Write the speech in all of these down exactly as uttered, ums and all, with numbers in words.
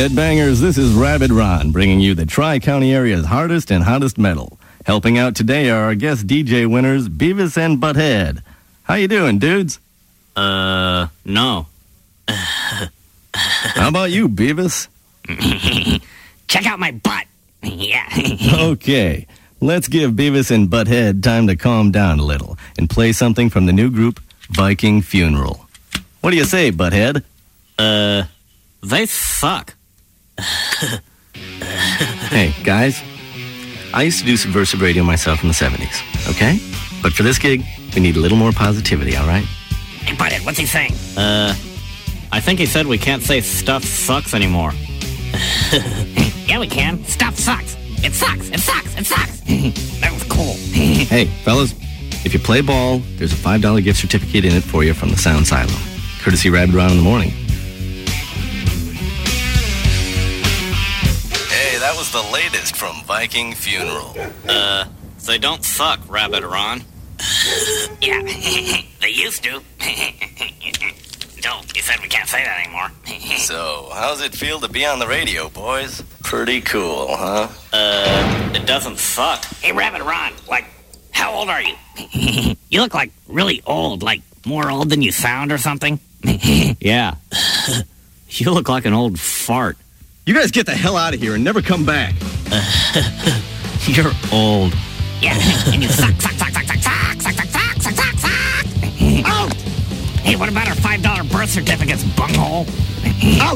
Headbangers, this is Rabbit Ron, bringing you the Tri-County area's hardest and hottest metal. Helping out today are our guest D J winners, Beavis and Butthead. How you doing, dudes? Uh, no. How about you, Beavis? Check out my butt. Yeah. Okay, let's give Beavis and Butthead time to calm down a little and play something from the new group, Viking Funeral. What do you say, Butthead? Uh, they suck. Hey, guys, I used to do subversive radio myself in the seventies, okay? But for this gig, we need a little more positivity, all right? Hey, Butthead, what's he saying? Uh, I think he said we can't say stuff sucks anymore. Yeah, we can. Stuff sucks. It sucks. It sucks. It sucks. That was cool. Hey, fellas, if you play ball, there's a five dollar gift certificate in it for you from the Sound Silo. Courtesy Rabbit Ron in the morning. Hey, that was the latest from Viking Funeral. Uh, they don't suck, Rabbit Ron. Yeah, they used to. Don't. You said we can't say that anymore. So, how's it feel to be on the radio, boys? Pretty cool, huh? Uh, it doesn't suck. Hey, Rabbit Ron, like, how old are you? You look like really old, like more old than you sound or something. Yeah. You look like an old fart. You guys get the hell out of here and never come back. You're old. Yeah, and you suck, suck, suck, suck, suck, suck, suck, suck, suck, suck, suck, suck. Oh! Hey, what about our five dollar birth certificates, bunghole? Oh!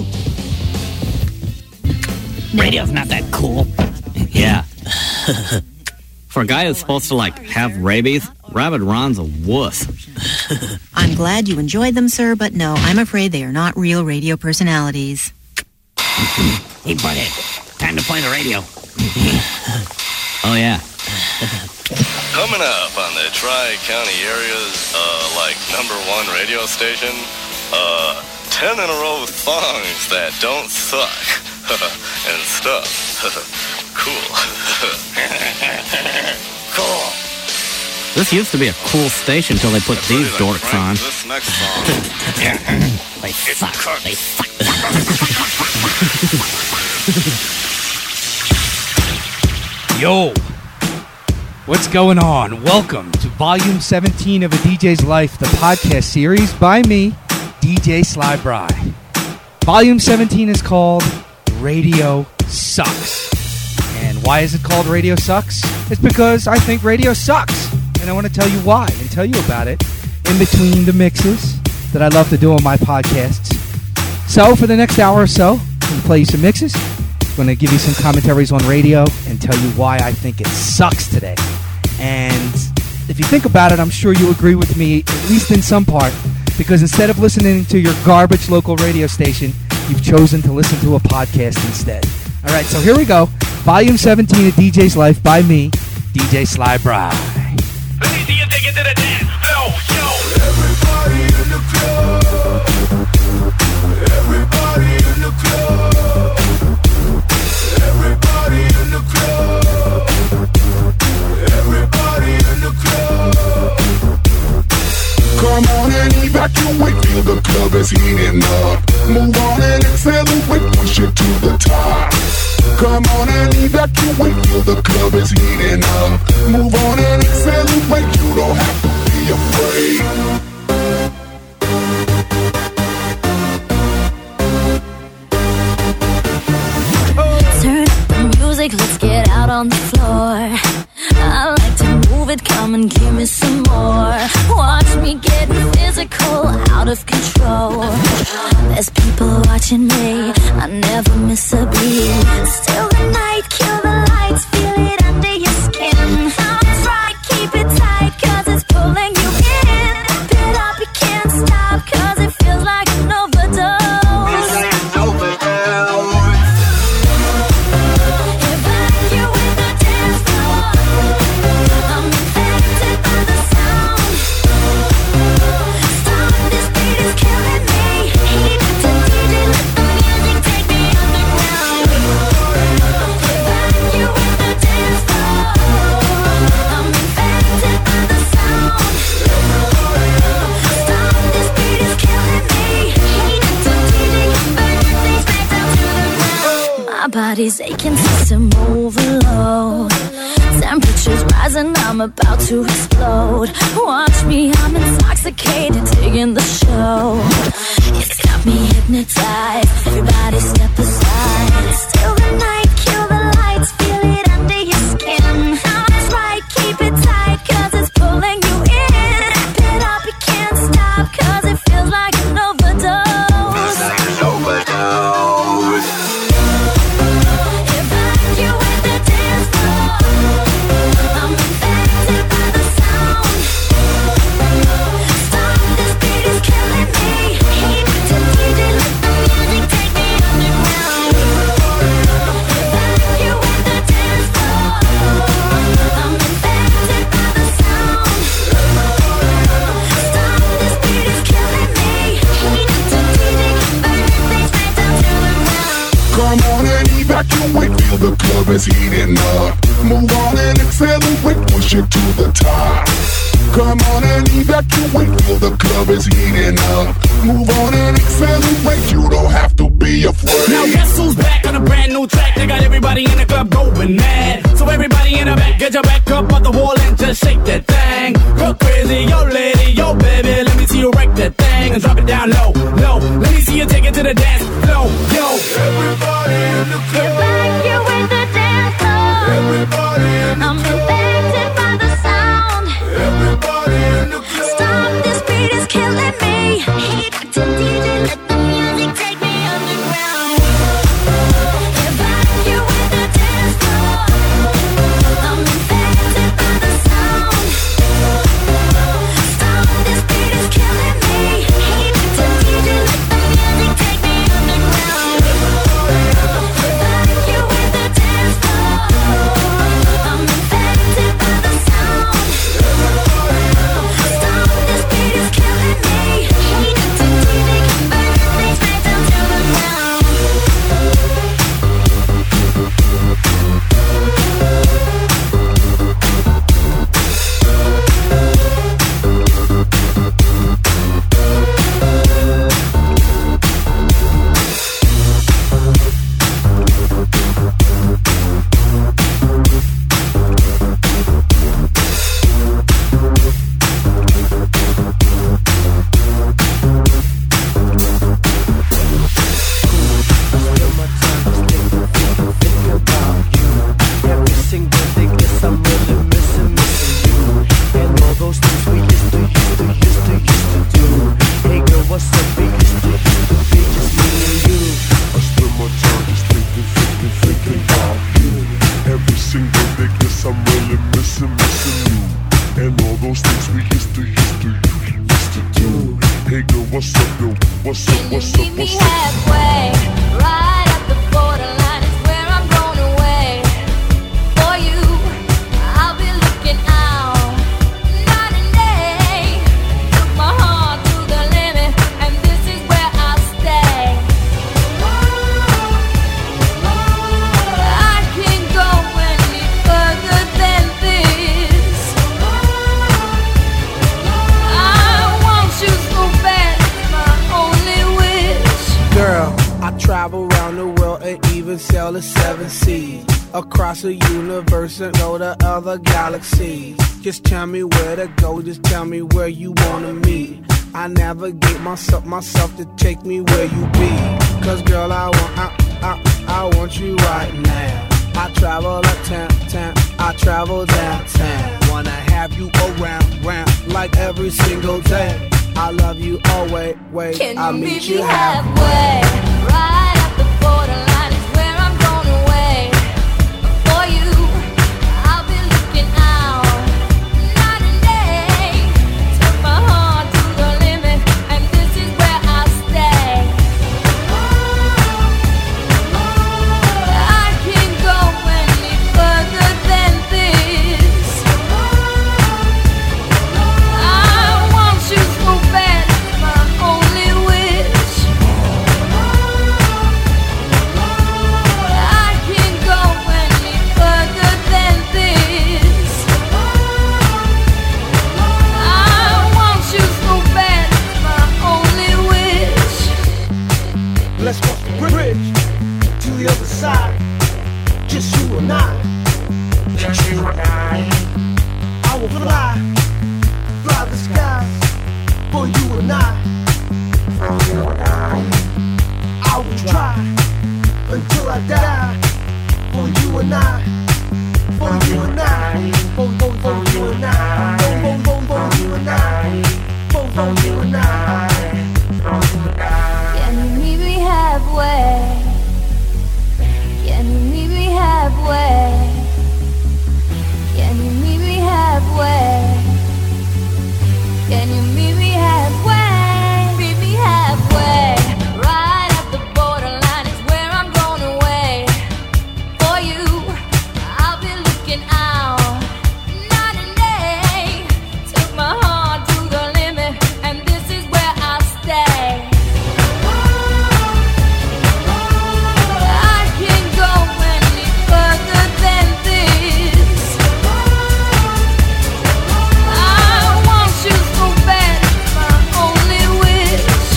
Radio's not that cool. Yeah. For a guy who's supposed to, like, have rabies, Rabbit Ron's a wuss. I'm glad you enjoyed them, sir, but no, I'm afraid they are not real radio personalities. Hey, Butthead, time to play the radio. Oh, yeah. Coming up on the Tri-County area's, uh, like, number one radio station, uh, ten in a row songs that don't suck, and stuff. Cool. Cool. This used to be a cool station till they put That's these ready to dorks crank on. This next song. They suck. They suck. Yo, what's going on? Welcome to Volume seventeen of A D J's Life, the podcast series by me, D J Sly Bry. Volume seventeen is called Radio Sucks. And why is it called Radio Sucks? It's because I think radio sucks. And I want to tell you why and tell you about it in between the mixes that I love to do on my podcasts. So for the next hour or so, I'm going to play you some mixes. I'm going to give you some commentaries on radio and tell you why I think it sucks today. And if you think about it, I'm sure you agree with me, at least in some part, because instead of listening to your garbage local radio station, you've chosen to listen to a podcast instead. All right, so here we go. Volume seventeen of D J's Life by me, D J Sly Bry. Let me see you take it to the dance floor, yo. Everybody in the club. Everybody in the club. Everybody in the club. Everybody in the club. Come on and evacuate, feel the club is heating up. Move on and accelerate, push it to the top. Come on and evacuate, feel the club is heating up. Move on and accelerate, you don't have to be afraid. Turn up the music, let's get out on the floor. I like to move it, come and give me some more. Watch me get physical, out of control. There's people watching me, I never miss a beat. Still the night, kill the lights, feel it under your skin. That's right, keep it tight, cause it's pulling you in. Pump it up, you can't stop, cause it feels like an overdose. You body's aching, system overload. Temperatures rising, I'm about to explode. Watch me, I'm intoxicated, digging the show. It's got me hypnotized, everybody step aside. Still the night, kill the lights, feel it under your skin. That's right, keep it tight, cause it's pulling you in. Wrap it up, you can't stop, cause it feels like an overdose. An overdose. Evacuate the dance floor. I'm infected by the sound. Stop, this beat is killing me. Heat to D J, let the music take me underground. Evacuate the dance floor. I'm infected by the sound. Stop, this beat is killing me. Heat to D J, burn things right down to the ground. Come on and evacuate, feel the club is heating up. Move on and accelerate, push it to the top. Come on and evacuate, feel the club is heating up. Move on and accelerate, you don't have to be afraid. Now guess who's back on a brand new track? They got everybody in the club going mad. So everybody in the back, get your back up on the wall and just shake that thing. Go crazy, yo lady, yo baby, let me see you wreck that thing and drop it down low, low. Let me see you take it to the dance floor, yo. Everybody in the club. Evacuate the dance floor. Everybody in the I'm club. infected by the sound. Everybody in the club. Stop, this beat is killing me. Heat to D J, let the music take me underground. Evacuate the dance floor. I'm infected by the sound. Stop, this beat is killing me. Heat to D J, let the music take me underground. Evacuate the dance floor. I'm infected by the sound. Stop, this beat is killing me. Heat to D J, burn things right down to the ground. Every single day, guess I'm really missing, missing you. And all those things we used to, used to, used to, used to do. Hey girl, what's up? We used to, used to be just me and you. I spend my time just thinking, thinking, thinking about you. Every single day, guess I'm really missing, missing you. And all those things we used to, used to, used to do. Hey girl, what's up, girl? What's up, what's up, Meet me what's up? halfway, right at the borderline is where I'm going away. For you, I'll be looking out night and day. Took my heart to the limit, and this is where I'll stay. I can't go any further than this. I want you so bad, it's my only wish. Girl, I travel around the world and even sail the seven seas. Across the universe and go to other galaxies. Just tell me where to go, just tell me where you wanna meet. I navigate myself, myself to take me where you be. Cause girl, I want, I, I, I want you right now. I travel uptown, town, I travel downtown. Wanna have you around, round, like every single day. I love you always, wait, Can I'll you meet meet you me halfway. halfway? Right at the borderline is where I'm going away. For you, I'll be looking out night and day. Took my heart to the limit, and this is where I'll stay. I can't go any further than this. I want you so bad, it's my only wish. for you and I. I will try until I die for you and I. For you and I. For, for, for you and I. For, for, for, for you and I. For, for you and I. Can you meet me halfway? Can you meet me halfway? Can you meet me halfway? Can you meet me halfway? Meet me halfway. Right at the borderline is where I'm going away. For you, I'll be looking out night and day. Took my heart to the limit, and this is where I'll stay. I can't go any further than this. I want you so bad, it's my only wish.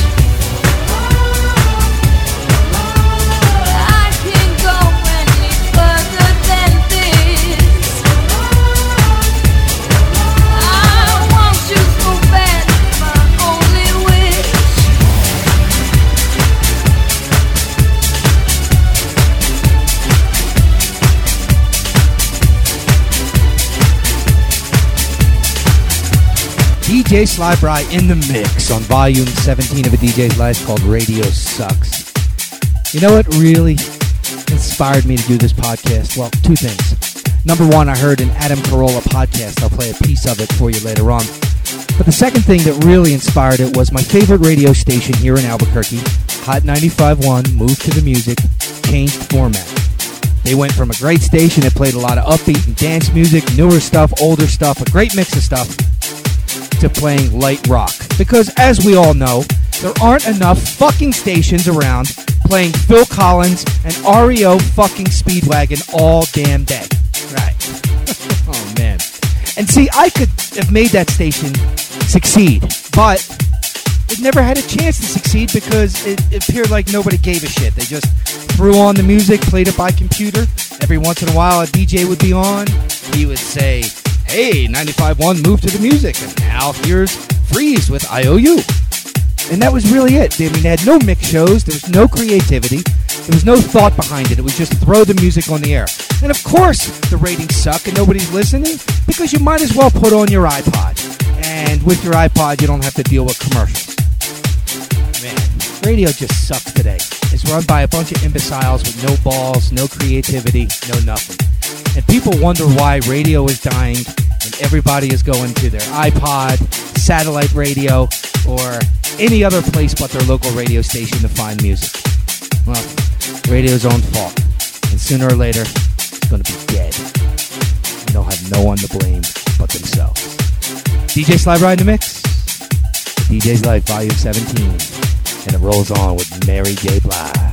I can't go any further than this. I want you so bad, it's my only wish. D J Sly Bry in the mix on volume seventeen of A D J's Life called Radio Sucks. You know what really inspired me to do this podcast? Well, two things. Number one, I heard an Adam Carolla podcast. I'll play a piece of it for you later on. But the second thing that really inspired it was my favorite radio station here in Albuquerque, Hot ninety-five point one, moved to the music, changed format. They went from a great station that played a lot of upbeat and dance music, newer stuff, older stuff, a great mix of stuff, to playing light rock. Because as we all know, there aren't enough fucking stations around playing Phil Collins and R E O fucking Speedwagon all damn day. Right. Oh, man. And see, I could have made that station succeed, but it never had a chance to succeed because it, it appeared like nobody gave a shit. They just threw on the music, played it by computer. Every once in a while, a D J would be on. He would say, hey, ninety-five point one moved to the music, and now here's Freeze with I O U. And that was really it. I mean, they had no mix shows. There was no creativity. There was no thought behind it. It was just throw the music on the air. And of course, the ratings suck and nobody's listening because you might as well put on your iPod. And with your iPod, you don't have to deal with commercials. Man, radio just sucks today. It's run by a bunch of imbeciles with no balls, no creativity, no nothing. And people wonder why radio is dying and everybody is going to their iPod, satellite radio, or any other place but their local radio station to find music. Well, radio's own fault. And sooner or later, it's going to be dead. And they'll have no one to blame but themselves. D J Sly Bry in the mix. D J's Life, Volume seventeen. And it rolls on with Mary J. Blige.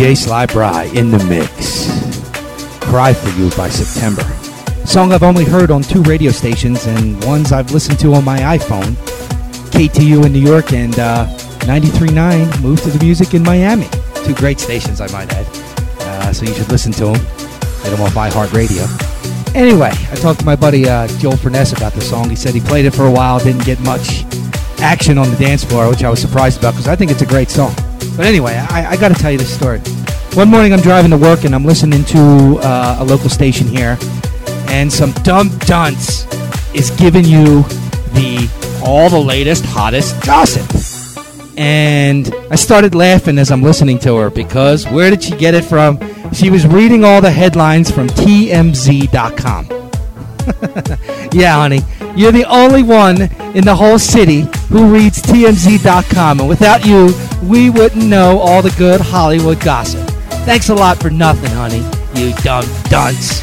J Sly Bry in the mix. Cry For You by September. Song I've only heard on two radio stations and ones I've listened to on my iPhone. K T U in New York and uh, ninety-three point nine moved to the music in Miami. Two great stations, I might add. Uh, so you should listen to them. Get them off iHeartRadio. Anyway, I talked to my buddy uh, Joel Furness about the song. He said he played it for a while, didn't get much action on the dance floor, which I was surprised about because I think it's a great song. But anyway, I, I got to tell you this story. One morning I'm driving to work and I'm listening to uh, a local station here, and some dumb dunce is giving you the all the latest, hottest gossip. And I started laughing as I'm listening to her because where did she get it from? She was reading all the headlines from T M Z dot com. Yeah, honey, you're the only one in the whole city who reads T M Z dot com, and without you, we wouldn't know all the good Hollywood gossip. Thanks a lot for nothing, honey, you dumb dunce.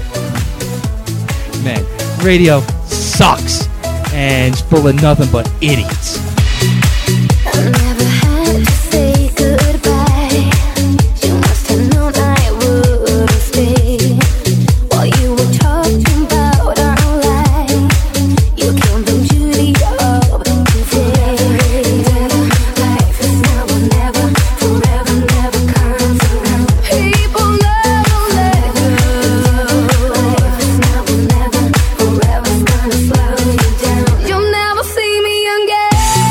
Man, radio sucks and it's full of nothing but idiots. I never had to say goodbye. You must have known I wouldn't stay. While you were talking about our life, you came from Judy up today. Life is now or never, forever never comes around. People never let go. Life is now or never, forever's gonna slow you down. You'll never see me again.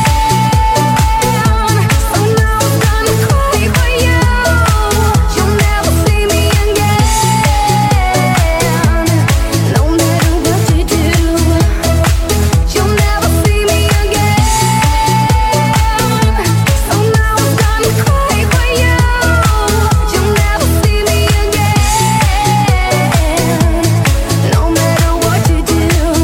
So now I'm gonna cry for you. You'll never see me again. No matter what you do, you'll never see me again. So now I'm gonna cry for you. You'll never see me again. No matter what you do.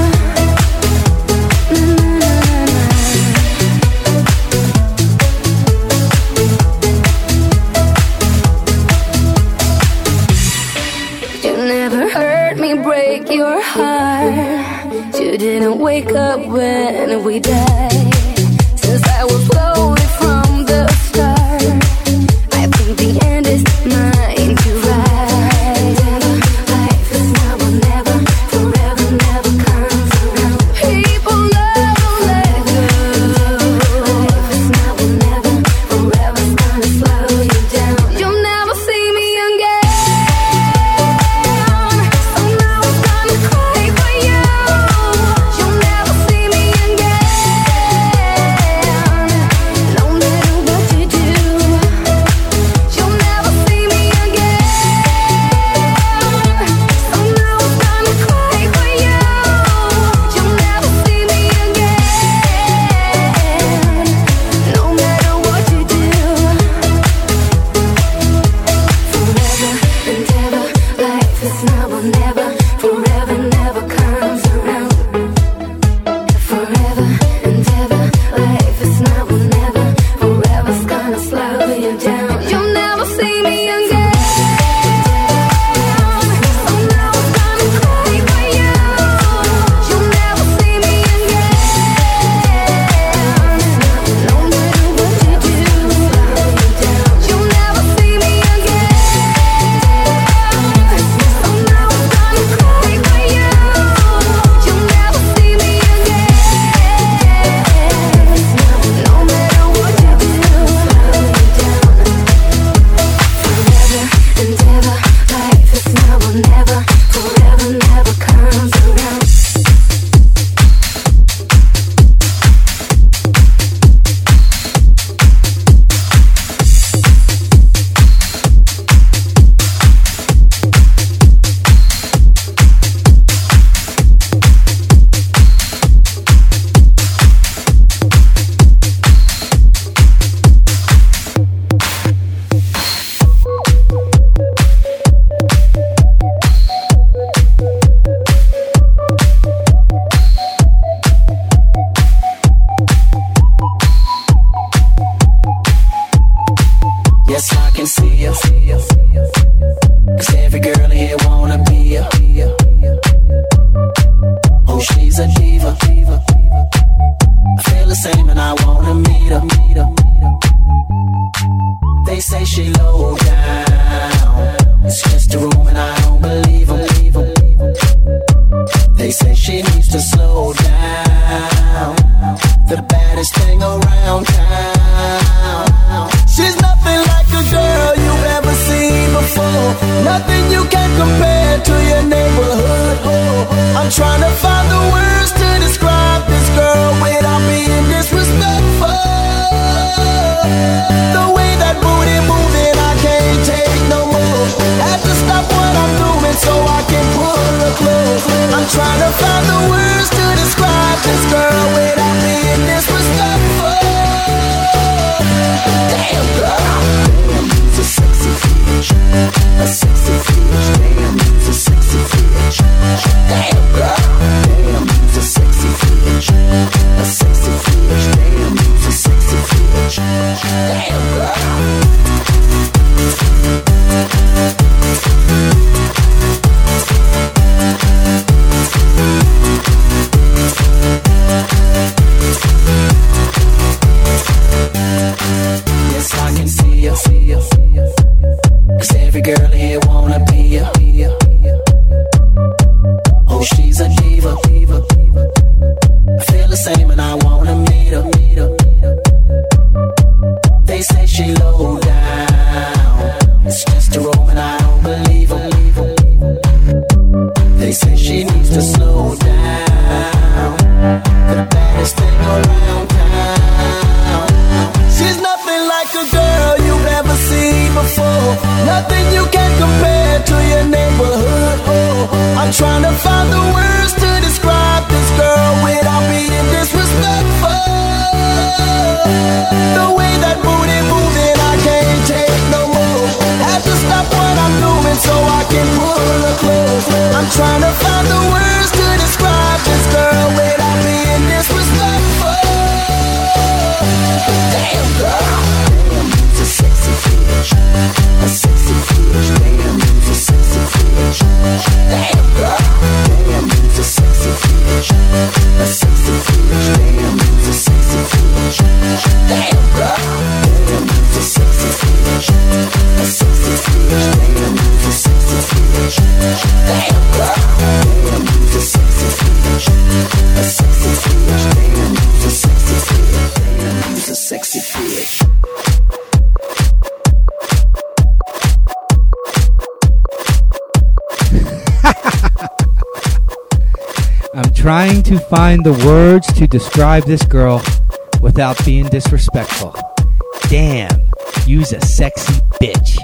You never heard me break your heart. You didn't wake up when we died. Since I was loaded from the start, I think the end is mine to ride. Life is now or never, forever never comes around. People never let go. Life is now or never, forever's gonna slow you down. You'll never see me again. So now I'm gonna cry for you. You'll never see me again. No say she needs to slow down. The baddest thing around town. She's nothing like a girl you've ever seen before. Nothing you can compare to your neighborhood. Oh, I'm trying to find the words to describe this girl without being disrespectful. The way that booty moving, I can't take no more. Have to stop what I'm doing so I can pull her close. I'm trying to find the words to describe this girl without being disrespectful. Damn girl, damn, you's a sexy bitch, a sexy bitch. Damn, you's a sexy bitch. Damn girl, damn, you's a sexy bitch, a sexy bitch. Damn, you's a sexy bitch. Damn girl. Yes, I can see you, see you, see you. 'Cause every girl here wanna be you. Oh, she's a diva, diva, diva. I feel the same and I wanna meet her, meet her. They say she low down. It's just a rumor and I don't believe her. They say she needs to slow down. The baddest thing around town. She's nothing like a girl you've ever seen before. Nothing you can compare to your neighborhood. Oh, I'm trying to find the words to describe this girl without being disrespectful. The way that booty moving, I can't take no more. Have to stop what I'm doing so I can pull her close. I'm trying to find the words to describe this girl without being disrespectful. Damn girl, damn, you's a sexy bitch, a sexy bitch. Damn, you's a sexy bitch. Damn girl, damn, you's a sexy bitch, a sexy bitch. Damn, you's a sexy bitch. Damn girl, damn, you's a sexy bitch, a sexy bitch. Damn, you's a sexy bitch. Damn girl, damn, you's a sexy bitch, a sexy bitch. Damn, you's a sexy bitch. Damn, you's a sexy bitch. I'm trying to find the words to describe this girl without being disrespectful. Damn, you's a sexy bitch.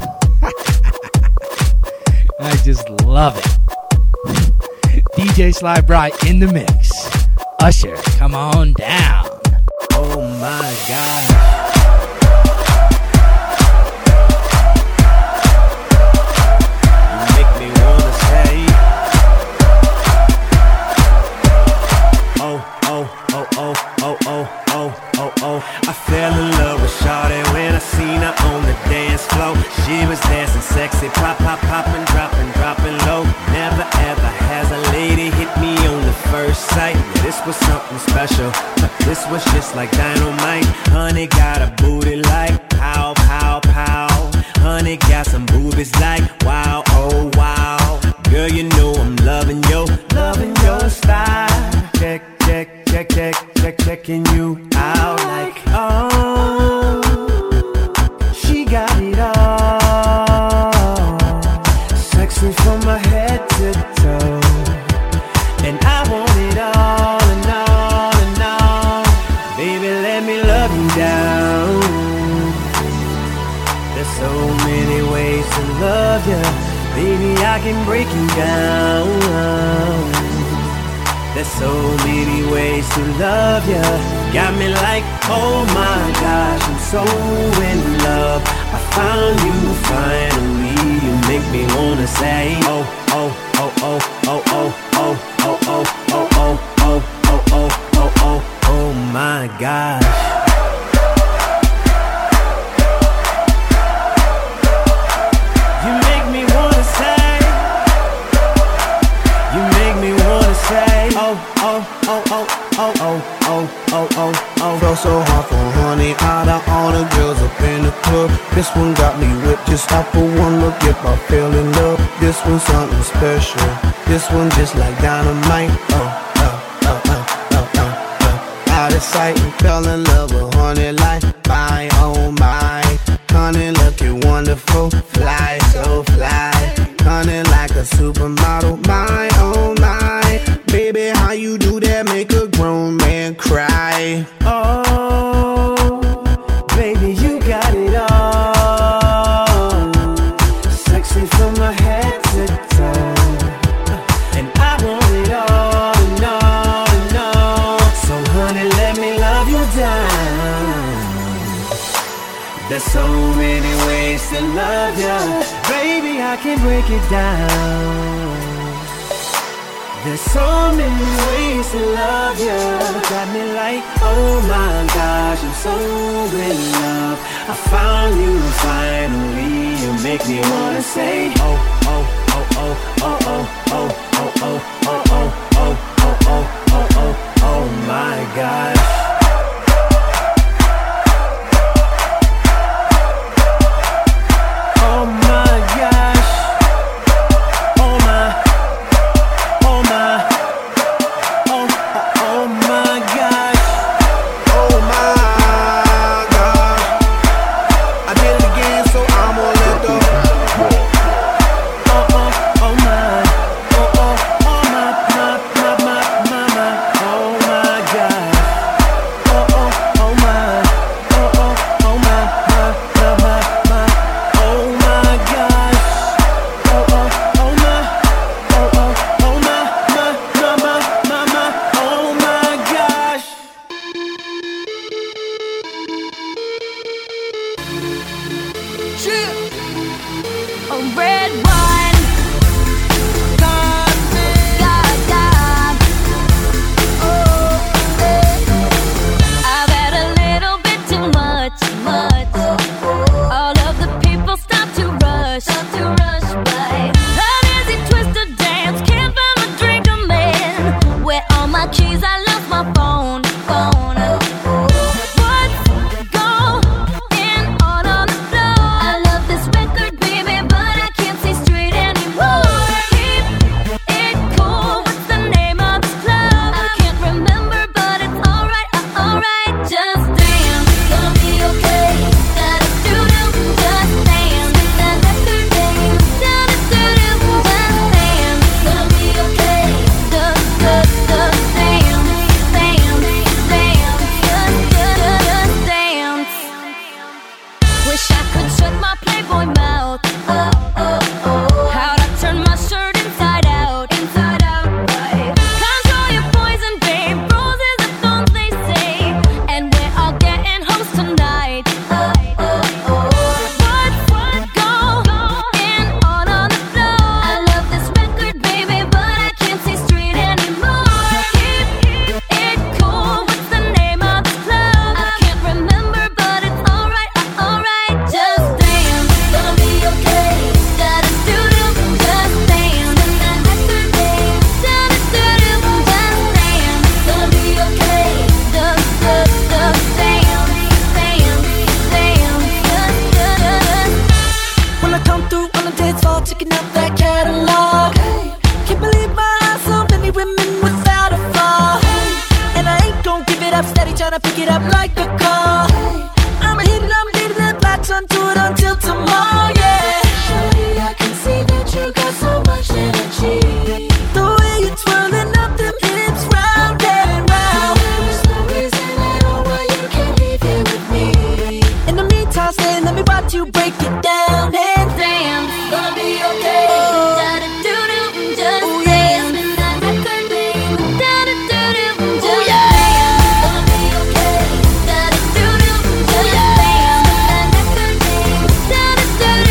I just love it. D J Sly Bry in the mix. Usher, come on down. Oh my God. You make me wanna say, oh, oh, oh, oh, oh, oh, oh, oh, oh. I fell in love with Shawty when I seen her on the dance floor. She was dancing sexy, pop, pop, popping, dropping, dropping low. Never ever has a lady hit me on the first sight. This was something special, but this was just like dynamite. Honey got a booty like pow, pow, pow. Honey got some boobies like wow, oh wow. Girl, you know I'm loving yo, loving your style. Check, check, check, check, check, checking you out like oh, she got it all. Sexy from my head to toe, and I want it all and all and all. Baby, let me love you down. There's so many ways to love you. Baby, I can break you down. There's so many ways to love you. Got me like, oh my gosh, I'm so in love. I found you finally. You make me wanna say, oh, oh, oh, oh, oh, oh, oh, oh, oh, oh, oh, oh, oh, oh, oh, oh, oh my gosh. You make me wanna say, you make me wanna say, oh, oh, oh, oh, oh, oh, oh, oh, oh, oh. Felt so hard for honey, out of all the girls up in the club. This one got me whipped just off for one look. If I fell in love, this one's something special. This one just like dynamite. night. Oh, oh, oh, oh, oh, oh, oh. Out of sight and fell in love with honey like my, oh my. Honey looking wonderful, fly, so fly. Honey like a supermodel, my, oh my. Baby, how you do that make a grown man cry? Oh, baby, you got it all. Sexy from my head to toe. And I want it all and all and all. So honey, let me love you down. There's so many ways to love you. Baby, I can break it down. There's so many ways to love you. Got me like, oh my gosh, I'm so in love. I found you finally. You make me wanna say, oh, oh, oh, oh, oh, oh, oh, oh, oh, oh, oh, oh, oh, oh, oh, oh, oh my gosh. Oh my gosh. Oh my. Oh my. Oh, oh my gosh. Oh my God. I did it again, so I'm gonna let go. Oh, oh, oh my. Oh, oh, oh my, my, my, my, my, my. Oh my gosh. Oh, oh, oh my. Oh, oh, oh my, my, my, my, my. Oh my gosh. Oh, oh, oh my. Oh, oh, oh my, my, my, my, my, my. Oh my gosh. A red wine. God, God. Oh, eh. I've had a little bit too much, much. All of the people stop to rush, stop to rush by. An easy twisted dance, can't find a drink I'm in. Where all my keys? I lost my phone, phone. What's going on on the floor? I love this record, baby, but I can't see straight anymore. Keep it cool. What's the name of this club? I can't remember, but it's alright, uh, alright. Just dance, gonna be okay. Gotta do do, just dance. That record name, gotta do do, just dance. Gonna be okay. Just, just, just dance, dance, dance. Just, just, just dance. Wish I could shut my Playboy mouth. Oh, oh, oh. How'd I turn my shirt inside out? Inside out, right? Control your poison, babe. Roses are thorns, they say. And we're all getting hoes tonight. Oh, oh, oh. What's going on on the floor? I love this record, baby, but I can't see straight anymore. Keep it cool. What's the name of this club? I can't remember, but it's alright, uh, alright. Just dance, gonna be okay. Gotta do do, just dance. That record name, gotta do do, just dance. Gonna be okay. Just, just, just dance, dance, dance. Just, just, just. When I come through on the dance floor, checking out that catalog. Can't believe my eyes, so many women without a flaw. And I ain't gon' give it up, steady tryna pick it up like a call. I'ma hit it, I'ma hit it, and latch onto it until tomorrow, yeah. Shawty, I can see that you got so much energy. The way you're twirling up them hips round and round. There's no reason at all why you can't leave here with me. In the meantime, stay, let me watch you break it down and Dance, gonna be okay. Gotta do do, just Oh, dance. yeah. That record name, gotta do do, just dance. Gonna be okay. Gotta do do, just dance. That record name, gotta do do,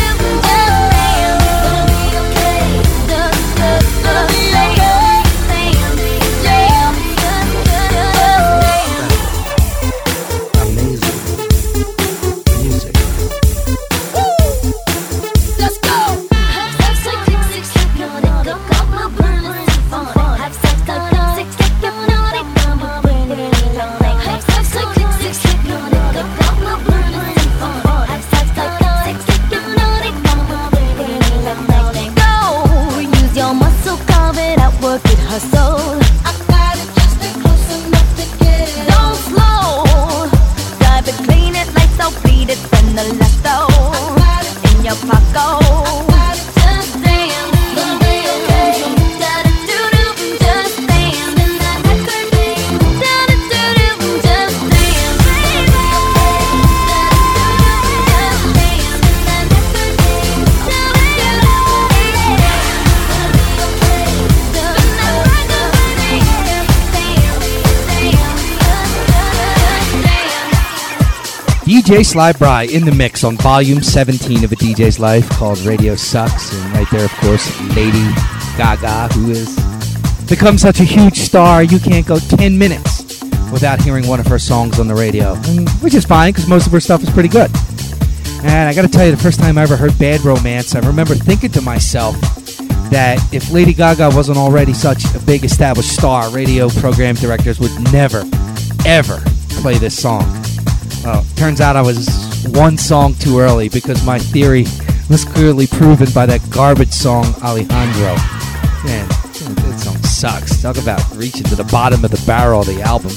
D J Sly Bry in the mix on volume seventeen of A D J's Life called Radio Sucks. And right there, of course, Lady Gaga, who has become such a huge star, you can't go ten minutes without hearing one of her songs on the radio. And, which is fine, because most of her stuff is pretty good. And I got to tell you, the first time I ever heard Bad Romance, I remember thinking to myself that if Lady Gaga wasn't already such a big established star, radio program directors would never, ever play this song. Well, turns out I was one song too early, because my theory was clearly proven by that garbage song Alejandro. Man, that song sucks. Talk about reaching to the bottom of the barrel of the album.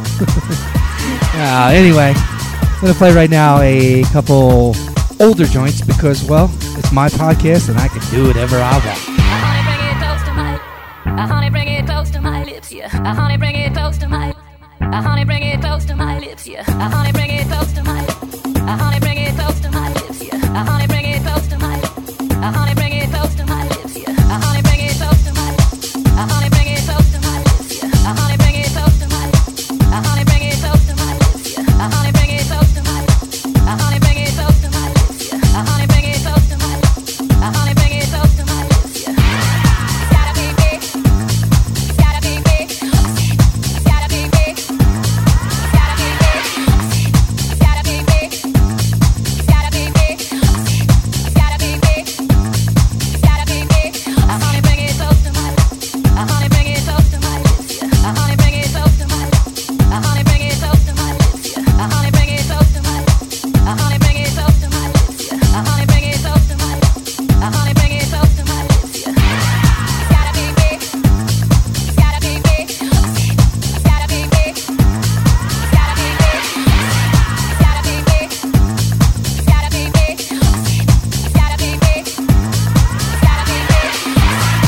uh, anyway, I'm going to play right now a couple older joints because, well, it's my podcast and I can do whatever I want. Honey, bring it close to my, uh, honey, bring it close to my lips, yeah. Uh, honey, bring it close to my, uh, honey, bring it close to my lips, yeah. Uh, honey, bring it close to my, uh, honey, bring it close to my lips, yeah. Uh, honey, bring it close to my, uh, honey, bring it close to my lips, yeah. Uh, honey, bring it close to my, uh, honey, bring it close to my lips, yeah. Uh, honey, bring it close to my, uh, honey, bring it close to my lips, yeah. Uh, honey, bring it close to my, uh, honey, bring it close to my lips, yeah. Uh, honey, bring it close to my, uh, honey, bring it close to my lips, yeah. It's gotta be big, it's gotta be big, it's gotta be big, it's gotta be big, it's gotta be big, it's gotta be big, it's gotta be big, it's gotta be big. Uh, honey, bring it close to my, uh, honey, bring it close to my lips, yeah. Uh, honey, bring it close to my, uh, honey, bring it close to my lips, yeah. Uh, honey, bring it close to my, uh, honey, bring it close to my lips, yeah. Uh, honey, bring it close to my, uh, honey, bring it close to my lips, yeah. It's gotta be big, it's gotta be big, it's gotta be big, it's gotta be big, it's gotta be big, it's gotta be big, it's gotta be big, it's gotta be big.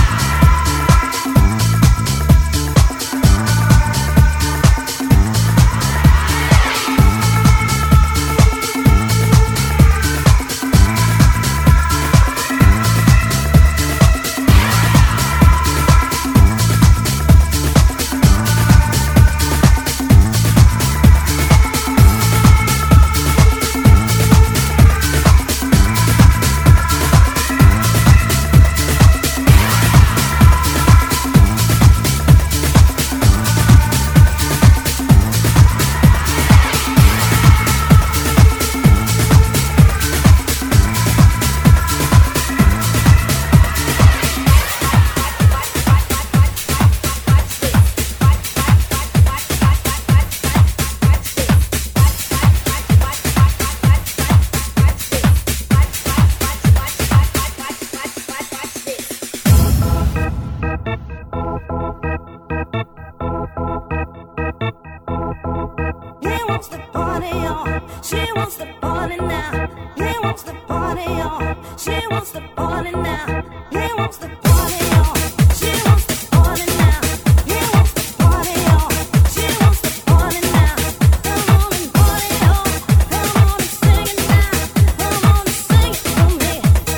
He wants the party on. She wants the party now. He wants the party on. She wants the party now. He wants the party on. She wants the party now. He wants the party on. She wants the party now. Come on and party on. Come on and sing it now. Come on and sing it for me.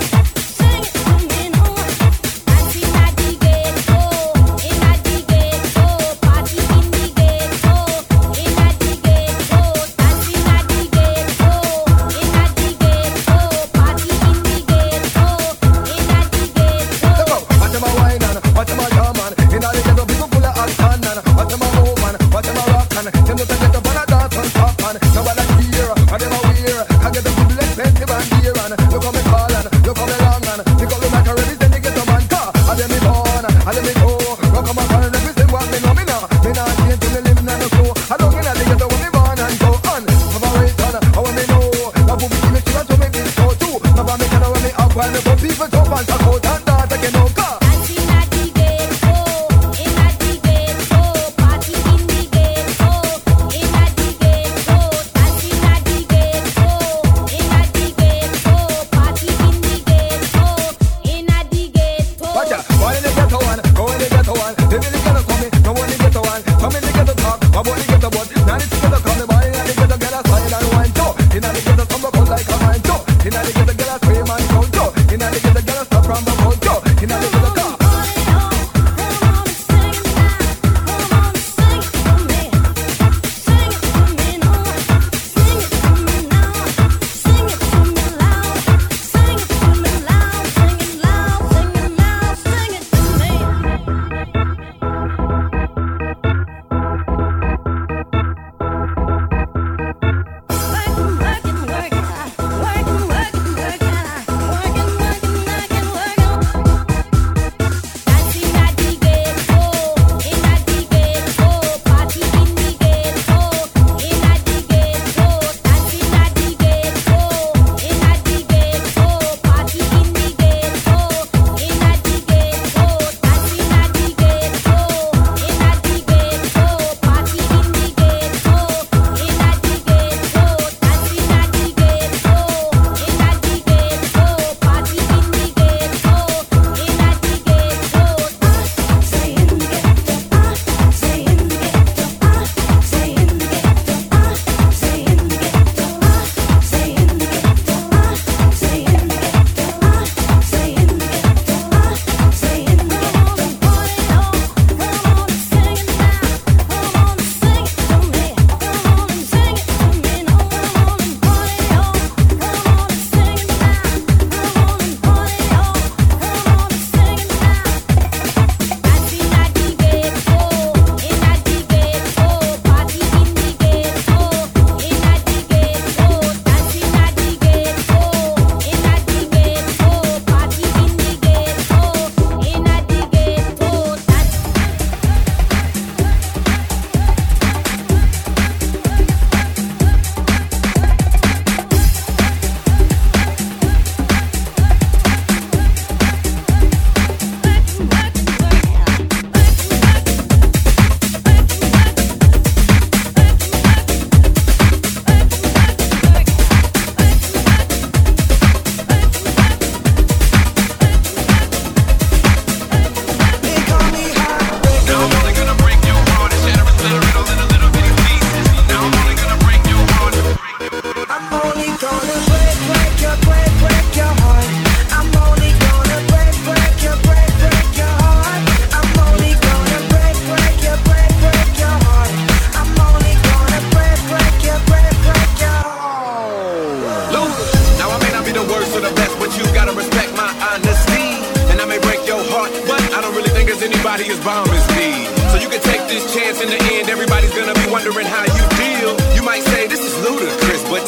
Sing it for me, no one. Party in the ghetto, in the ghetto, party in the ghetto, in the ghetto, party in the ghetto, in the ghetto, party in the ghetto, in the ghetto. Watch them a wine and watch them a jam and in all the ghetto people full of action and watch them a move and watch them a rock and them just a get up and a dance and pop and nobody fear and them a wear and get the people expensive and dear and look how me call and look how me long and pick up the matter represent the ghetto man car and them me born and them me go rock on my car and represent what me know me now me not change till me living on the floor I don't get the ghetto when me born and go on separation how me know that will be me to to make this show too nobody me can when me up while me put people jump and talk out and dance again no car. Sing it for me, no one. Sing it for me now.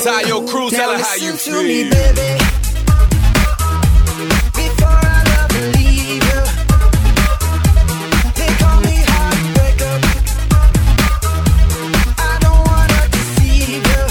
Tayo Cruz, tell her how you listen to me, feel. baby. Before I love and leave you, they call me heartbreaker. I don't wanna deceive you.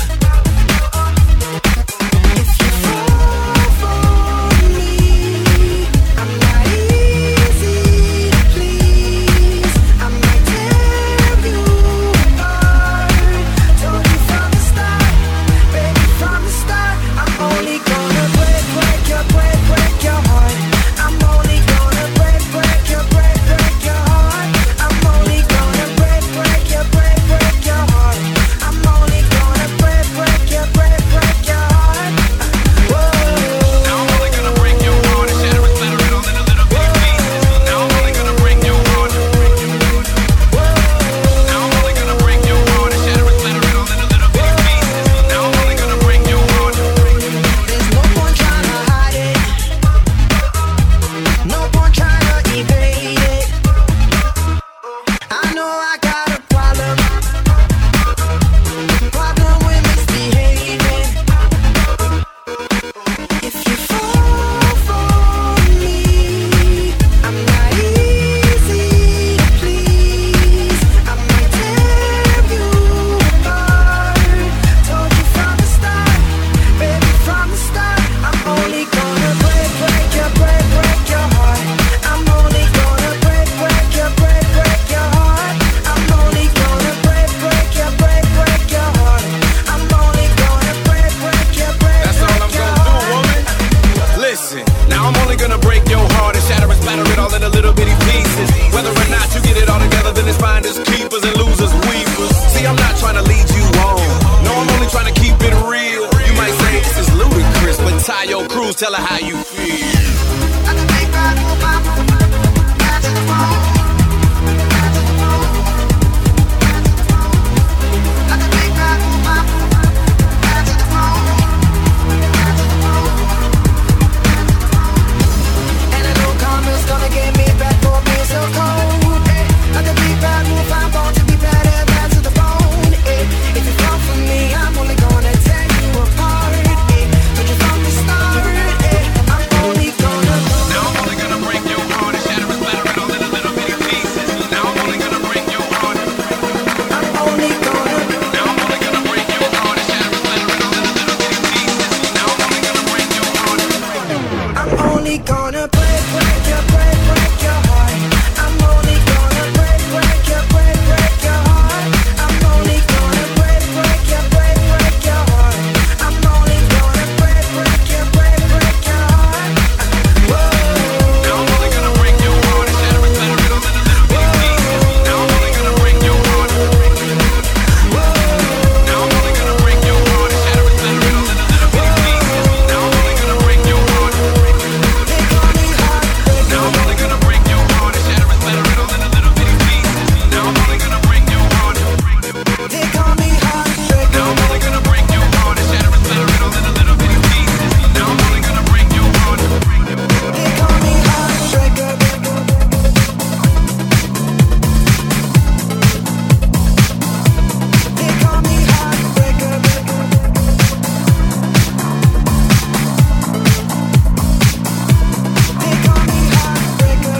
If you fall for me, I'm not easy to please. I might tear you apart. Told you from the start, baby, from the start. I'm only gonna break, break your, break, break your heart. I'm only gonna break, break your, break, break your heart. I'm only gonna break, break your, break, break your heart. I'm only gonna break, break your, break, break your heart. Whoa. Now I'm only gonna break your heart and shatter it, splatter it all in a little bitty pieces. Now I'm only gonna break your heart. Now I'm only gonna break your heart and shatter it, splatter it all in a little bitty pieces. Now I'm only gonna break your heart. There's no point trying to hide it. No point trying to evade it. I know I got a problem. Problem with misbehaving. If you fall for me, I'm not easy to please. I might tear you apart. Told you from the start, baby, from the start. I'm only gonna break, break your, break, break your heart. I'm only gonna break, break your, break, break your heart. I'm only gonna break, break your, break, break your heart. I'm only gonna break, break your, break, That's all I'm break your gonna do, heart. woman. Listen, now I'm only gonna break your heart and shatter and splatter it all into little bitty pieces. Whether or not you get it all together, then it's finders, keepers, and losers, weepers. See, I'm not trying to lead you on. No, I'm only trying to keep it real. You might say this is ludicrous, but Tayo Cruz, tell her how you feel. I can make that move, move, back to the phone. Back to the phone. I can make that move, move, back to the phone. Back to the phone. And I know karma's gonna get me back for being so cold. Eh. I can make that move, I'm born to be better, back to the bone. Eh. If you fall for me, I'm only gonna tear you apart. Eh. Told you from the start, eh. I'm only gonna. Now I'm only gonna break your heart and shatter and splatter it all into little bitty pieces. Now I'm only gonna break your heart. I'm only gonna. Now I'm only gonna break your heart and shatter and splatter it all into little bitty pieces. Now I'm only gonna break your heart. I'm only gonna break, break your, break, break your heart. I'm only gonna break, break your, break, break your heart. I'm only gonna break, break your, break, break your heart. I'm only gonna break, break your, break, break your heart. Whoa. Now I'm only gonna break your heart and shatter and splatter it all into little bitty pieces. Now I'm only gonna break your heart. Now I'm only gonna break your heart and shatter and splatter it all into little bitty pieces. Now I'm only gonna break your heart. They call me heartbreaker. Now I'm only gonna break your heart and shatter and splatter it all into little bitty pieces. Now I'm only gonna break your heart. They call me heartbreaker. Now I'm only gonna break your heart and shatter and splatter it all into little bitty pieces. Now I'm only gonna break your heart. They call me heartbreaker. They call me heartbreaker. They call me heartbreaker.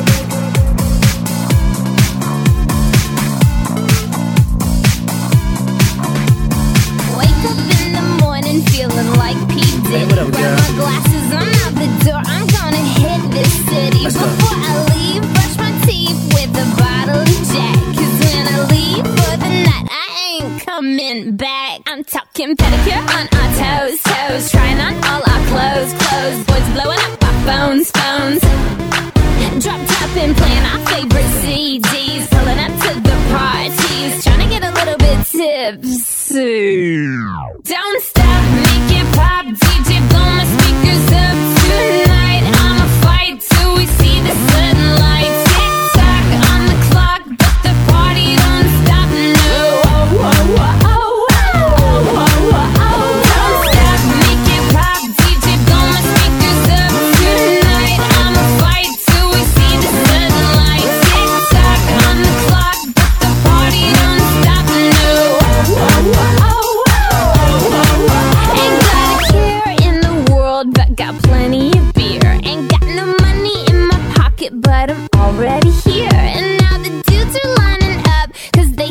Wake up in the morning feeling like P. Diddy. Grab my glasses, I'm out the door. I'm gonna hit this city. Before I leave, brush my teeth with a bottle of Jack. 'Cause when I leave for the night, I ain't coming back. I'm talking pedicure on our toes, toes. Trying on all our clothes, clothes. Boys blowing up our phones, phones. Drop top and playing our favorite C Ds. Pulling up to the parties. Trying to get a little bit tipsy. Don't stop, make it pop. D J, blow my speakers up tonight. I'ma fight till we see the sunlight. Tick tock on the clock, but the party don't stop. No, oh, oh, oh, oh, oh, oh, oh, oh. Don't stop, make it pop. D J, blow my speakers up tonight. I'ma fight till we see the sunlight. Tick tock on the clock, but the party don't stop. No, oh, oh, oh, oh.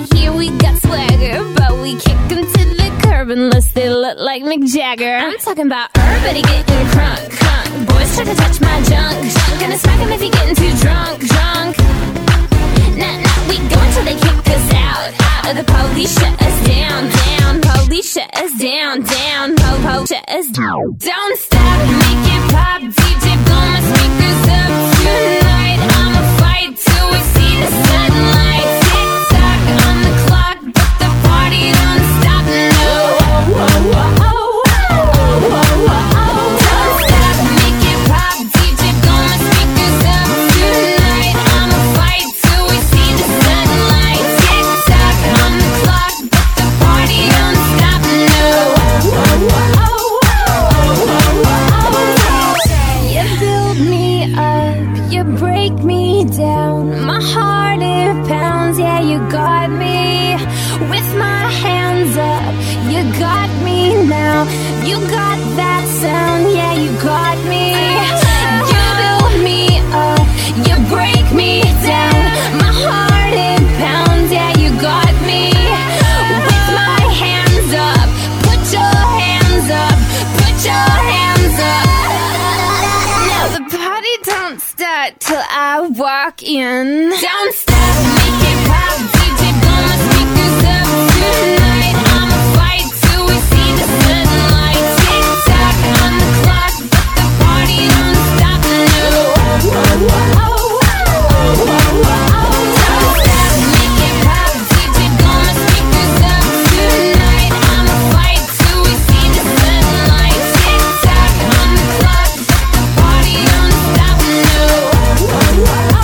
here we got swagger, but we kick them to the curb unless they look like Mick Jagger. I'm talking about everybody getting crunk, crunk. Boys try to touch my junk, junk. Gonna smack him if he getting too drunk, drunk. Nah, nah, we go until they kick us out, out. The police shut us down, down. Police shut us down, down. Po, po, shut us down. Don't stop, make it pop. D J blow my speakers up tonight. I'ma fight till we see the sunlight. Tick tock on the clock, but the party don't stop. No. Oh, oh, oh, oh, oh, oh, oh. Don't stop, make it pop. D J blow my speakers up tonight. I'ma fight till we see the sunlight. Tick tock on the clock, but the party don't stop. No. Oh, oh, oh, oh, oh, oh. You build me up, you break me down. My heart it pounds, yeah, you got me. With my hands up, you got me now. You got that sound, yeah, you got me. You build me up, you break me down. My heart it pounds, yeah, you got me. With my hands up, put your hands up, put your hands up. Now the party don't start till I walk in. Don't stop, make it pop. D J blow my speakers up tonight. I'ma fight till we see the sunlight. Tick tock on the clock, but the party don't stop. No. Oh, oh, oh, oh, oh, oh. Don't stop, make it pop. D J blow my speakers up tonight. I'ma fight till we see the sunlight. Tick tock on the clock, but the party don't stop. No. Oh, oh, oh, oh, oh, oh.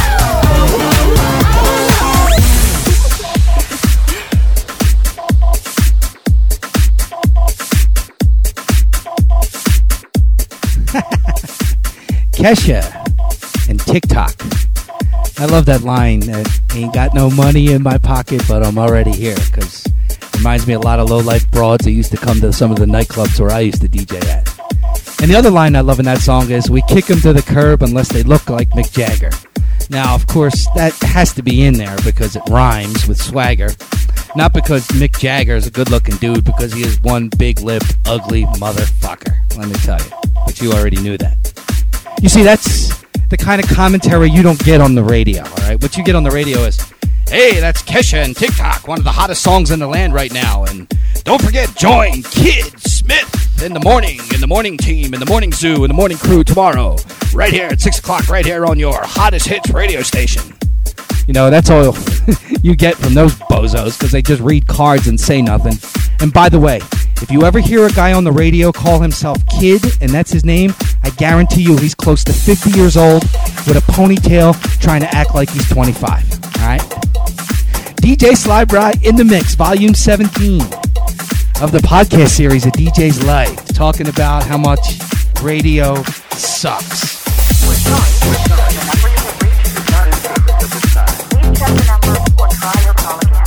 Kesha and TikTok. I love that line. Uh, ain't got no money in my pocket, but I'm already here. Because it reminds me of a lot of low-life broads that used to come to some of the nightclubs where I used to D J at. And the other line I love in that song is, we kick them to the curb unless they look like Mick Jagger. Now, of course, that has to be in there because it rhymes with swagger. Not because Mick Jagger is a good-looking dude, because he is one big-lipped, ugly motherfucker. Let me tell you. But you already knew that. You see, that's the kind of commentary you don't get on the radio, all right? What you get on the radio is, hey, that's Kesha and TikTok, one of the hottest songs in the land right now. And don't forget, join Kid Smith in the morning, in the morning team, in the morning zoo, in the morning crew tomorrow, right here at six o'clock, right here on your hottest hits radio station. You know, that's all you get from those bozos, because they just read cards and say nothing. And by the way, if you ever hear a guy on the radio call himself Kid, and that's his name, I guarantee you he's close to fifty years old with a ponytail trying to act like he's twenty-five. All right? D J Sly Bry in the mix, volume seventeen of the podcast series of D J's Life, talking about how much radio sucks. We're sorry, we're sorry. The number you have reached is not in service at this time. Please check the number or try your call again.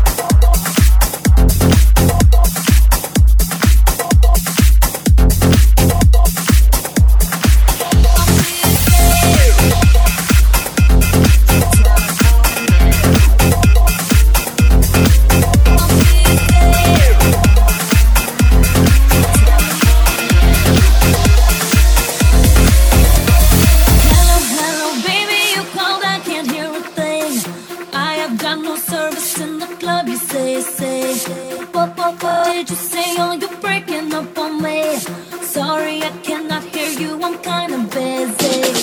Did you say, oh, you're breaking up on me? Sorry, I cannot hear you, I'm kinda busy.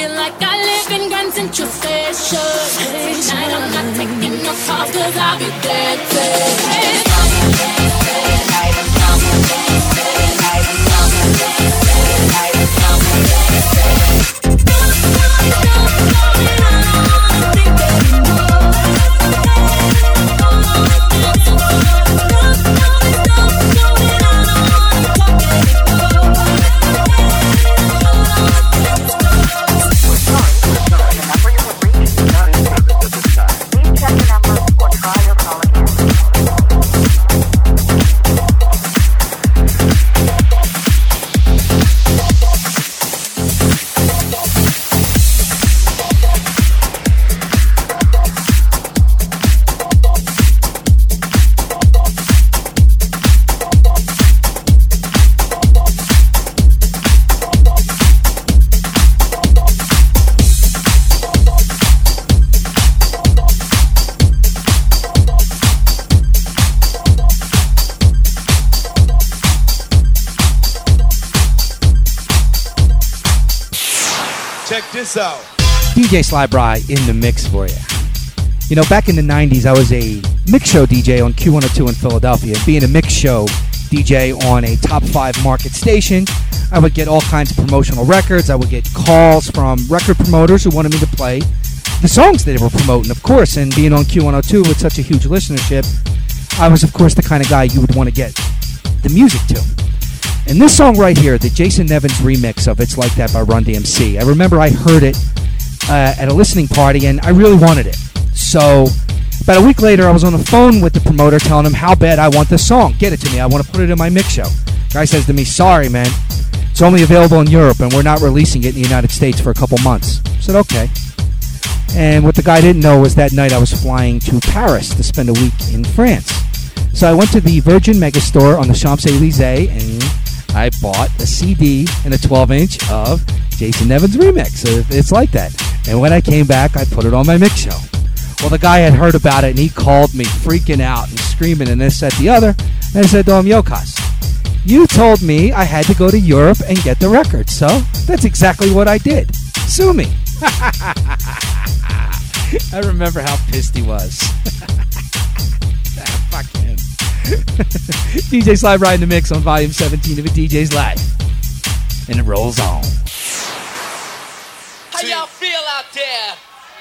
feel like I live in Grand Central Station. Tonight I'm not taking no calls cause I'll be dead. Check this out. D J Sly Bry in the mix for you. You know, back in the nineties, I was a mix show D J on Q one oh two in Philadelphia. Being a mix show D J on a top five market station, I would get all kinds of promotional records. I would get calls from record promoters who wanted me to play the songs that they were promoting, of course. And being on Q one oh two with such a huge listenership, I was, of course, the kind of guy you would want to get the music to. And this song right here, the Jason Nevins remix of It's Like That by Run D M C, I remember I heard it uh, at a listening party, and I really wanted it. So about a week later, I was on the phone with the promoter telling him how bad I want this song. Get it to me. I want to put it in my mix show. Guy says to me, sorry, man. It's only available in Europe, and we're not releasing it in the United States for a couple months. I said, okay. And what the guy didn't know was that night I was flying to Paris to spend a week in France. So I went to the Virgin Megastore on the Champs-Élysées, and I bought a C D and a twelve inch of Jason Nevins remix of It's Like That. And when I came back, I put it on my mix show. Well, the guy had heard about it, and he called me freaking out and screaming and this, that, the other. And I said to him, yo, Cos, you told me I had to go to Europe and get the record. So that's exactly what I did. Sue me. I remember how pissed he was. Fuck him. D J Sly Bry in the mix on volume seventeen of A D J's Life. And it rolls on. How y'all feel out there?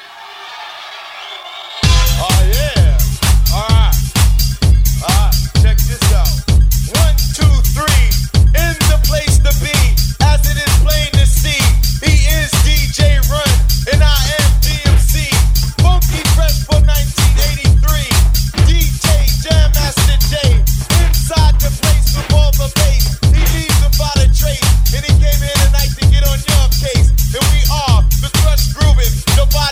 Oh, yeah. All right. All right. Check this out. One, two, three. In the place to be. As it is plain to see. He is D J Run. And I am D M C. Funky fresh for nineteen eighty-three. D J Jam Master J. Inside the place with all the bass. He leaves about a trace. And he came here tonight to get on your case. And we are the Crush Groovin'. The body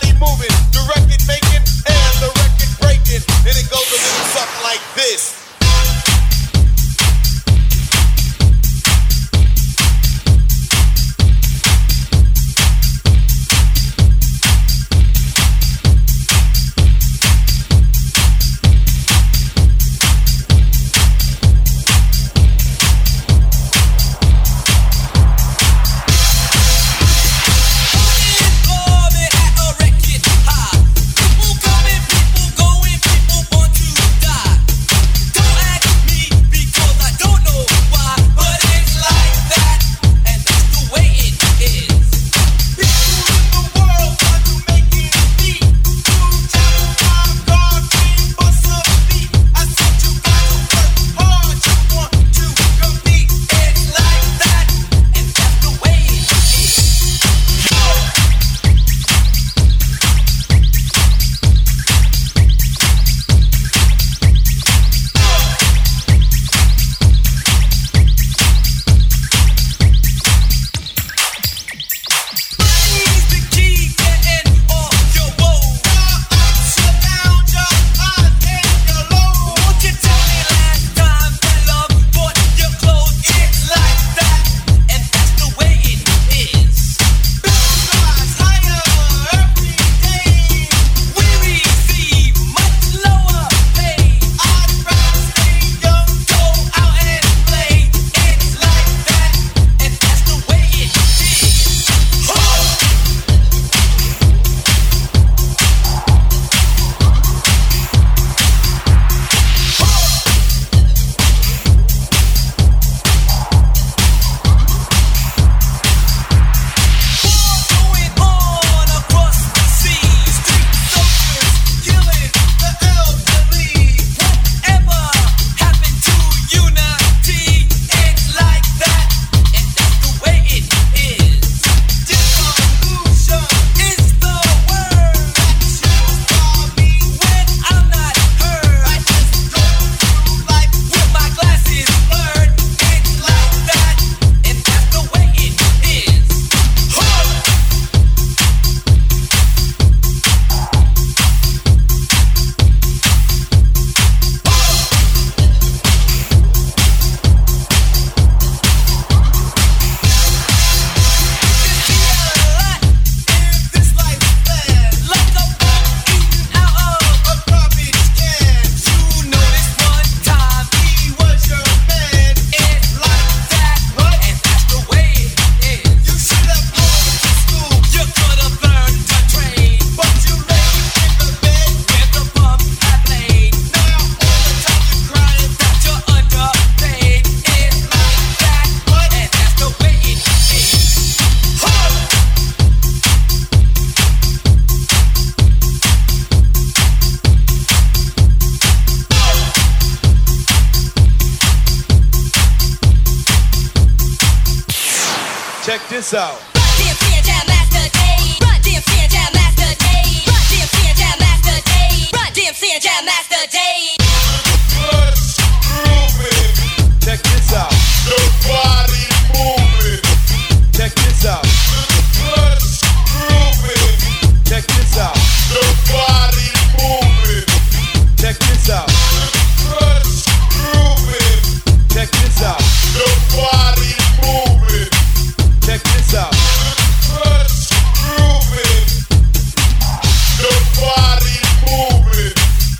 Check this out. Run D M C and Jam Master Day. Run D M C and Jam Master Day. Run D M C and Jam Master Day. Run D M C and Jam Master Day. Let's groove it. Check this out. The body moving. Check this out. Let's groove it. Check this out. The body moving. Check this out. Let's groove it. Check this out. The body moving. Check this out. Let's groove it. The body moving.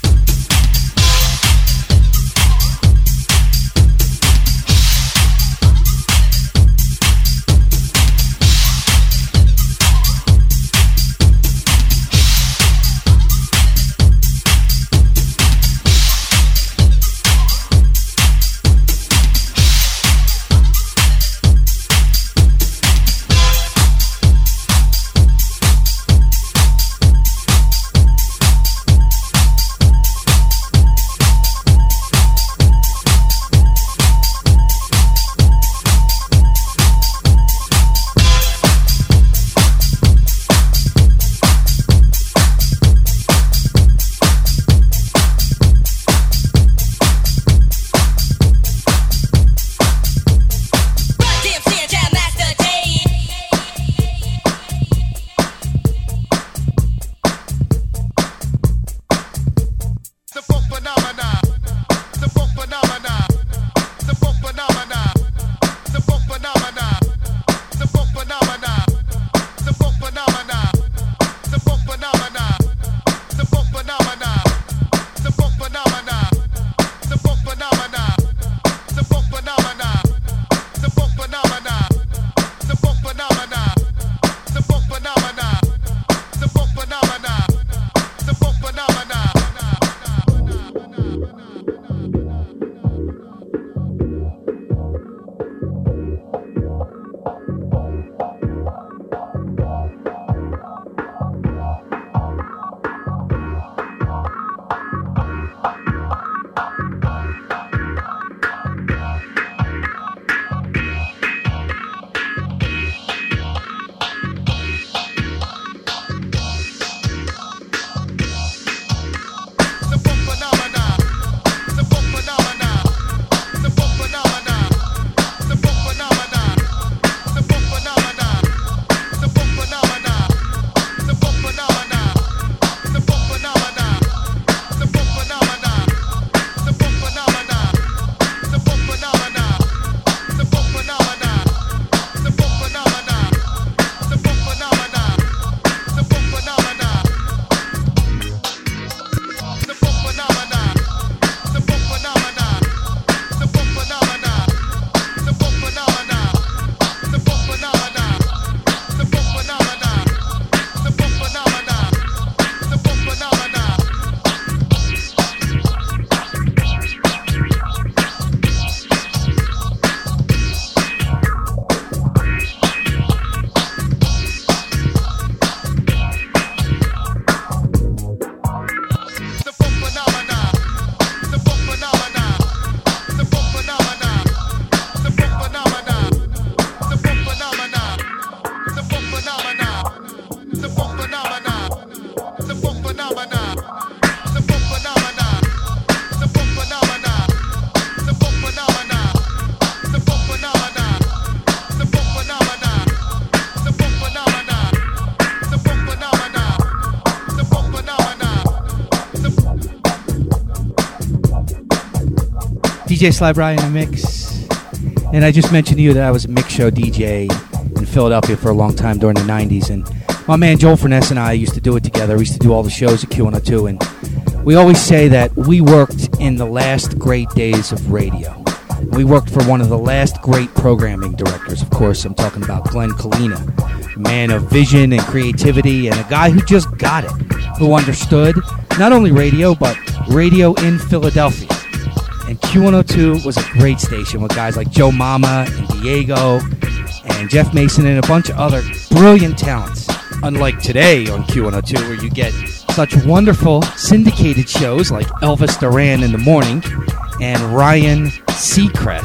D J Sly Bry in the mix. And I just mentioned to you that I was a mix show D J in Philadelphia for a long time during the nineties. And my man Joel Furness and I used to do it together. We used to do all the shows at Q one oh two. And we always say that we worked in the last great days of radio. We worked for one of the last great programming directors. Of course, I'm talking about Glenn Kalina, a man of vision and creativity and a guy who just got it, who understood not only radio, but radio in Philadelphia. And Q one oh two was a great station with guys like Joe Mama and Diego and Jeff Mason and a bunch of other brilliant talents. Unlike today on Q one oh two, where you get such wonderful syndicated shows like Elvis Duran in the morning and Ryan Seacrest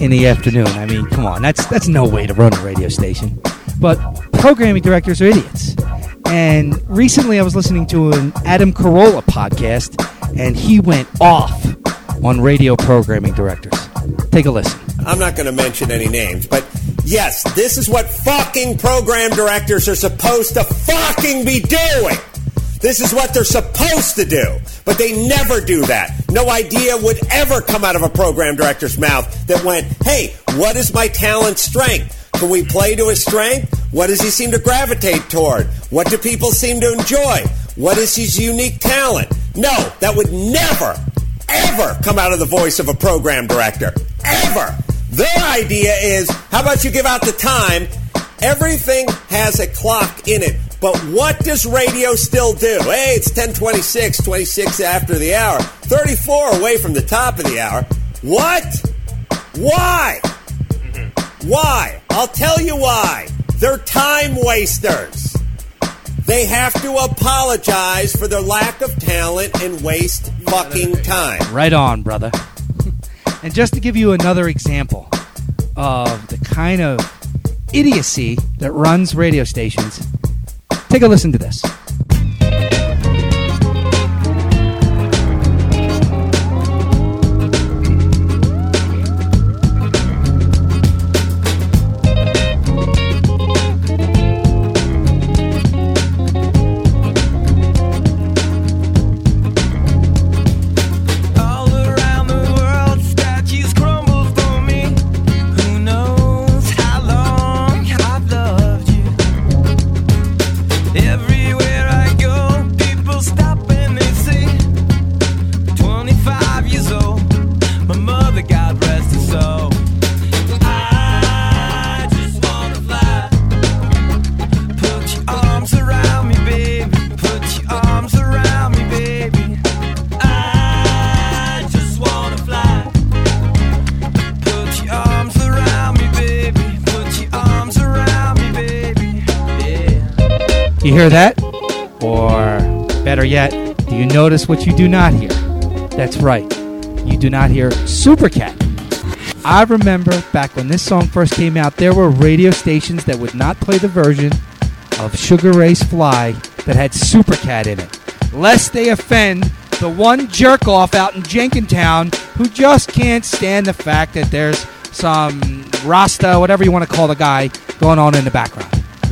in the afternoon. I mean, come on, that's that's no way to run a radio station. But programming directors are idiots. And recently I was listening to an Adam Carolla podcast, and he went off on radio programming directors. Take a listen. I'm not going to mention any names, but yes, this is what fucking program directors are supposed to fucking be doing. This is what they're supposed to do, but they never do that. No idea would ever come out of a program director's mouth that went, hey, what is my talent strength? Can we play to his strength? What does he seem to gravitate toward? What do people seem to enjoy? What is his unique talent? No, that would never, ever come out of the voice of a program director. Ever. Their idea is, how about you give out the time? Everything has a clock in it. But what does radio still do? Hey, it's ten twenty-six, twenty-six after the hour, thirty-four away from the top of the hour. What? Why? Why? I'll tell you why. They're time wasters. They have to apologize for their lack of talent and waste fucking time. Right on, brother. And just to give you another example of the kind of idiocy that runs radio stations, take a listen to this. You hear that? Or better yet, do you notice what you do not hear? That's right. You do not hear Supercat. I remember back when this song first came out, there were radio stations that would not play the version of Sugar Ray's Fly that had Supercat in it, lest they offend the one jerk-off out in Jenkintown who just can't stand the fact that there's some Rasta, whatever you want to call the guy, going on in the background.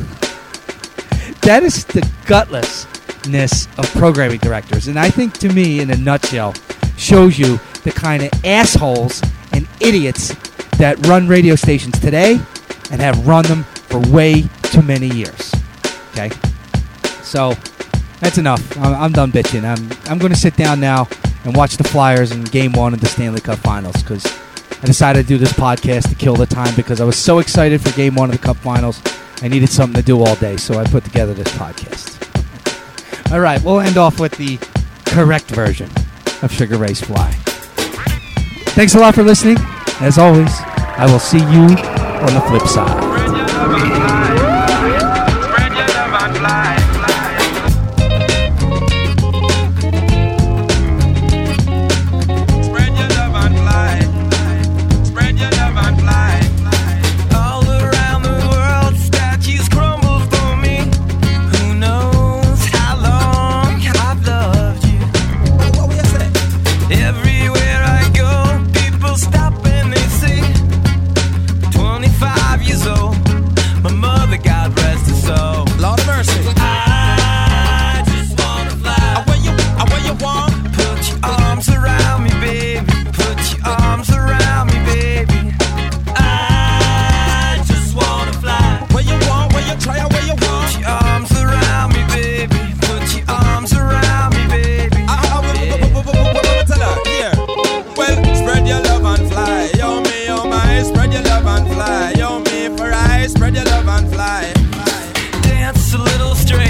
That is the gutlessness of programming directors. And I think, to me, in a nutshell, shows you the kind of assholes and idiots that run radio stations today and have run them for way too many years. Okay? So, that's enough. I'm, I'm done bitching. I'm, I'm going to sit down now and watch the Flyers in Game one of the Stanley Cup Finals, because I decided to do this podcast to kill the time because I was so excited for Game one of the Cup Finals. I needed something to do all day, so I put together this podcast. All right, we'll end off with the correct version of Sugar Ray's Fly. Thanks a lot for listening. As always, I will see you on the flip side. Spread your love and fly. Dance a little straight.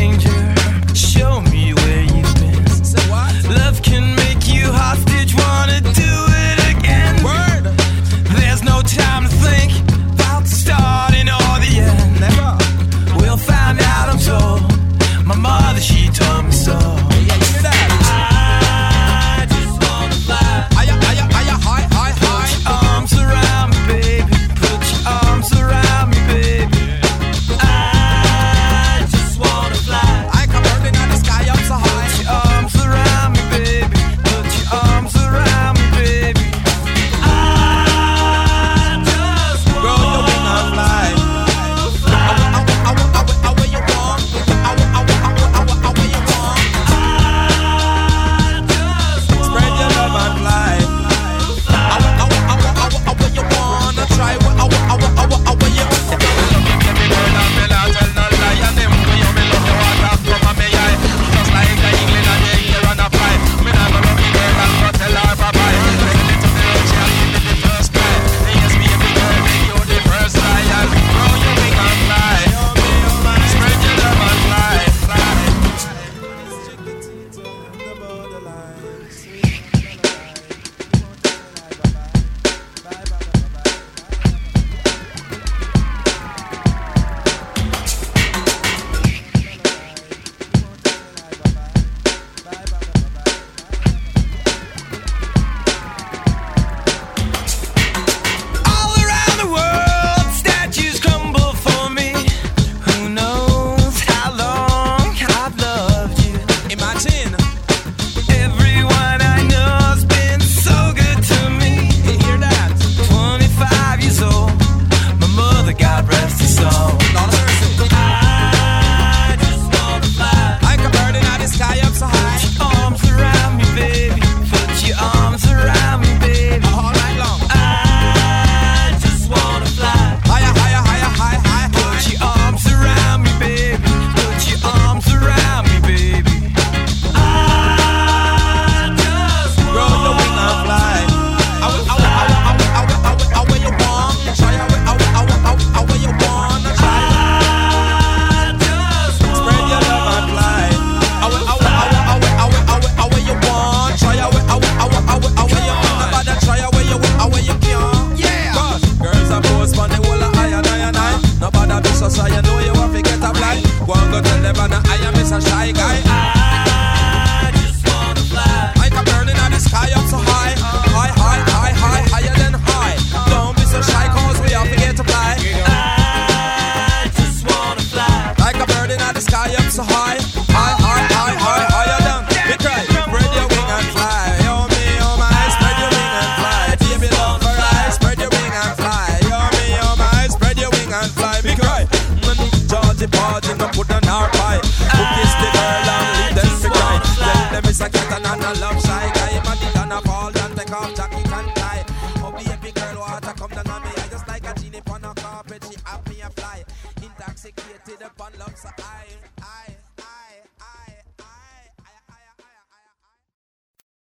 intoxicated upon love so high.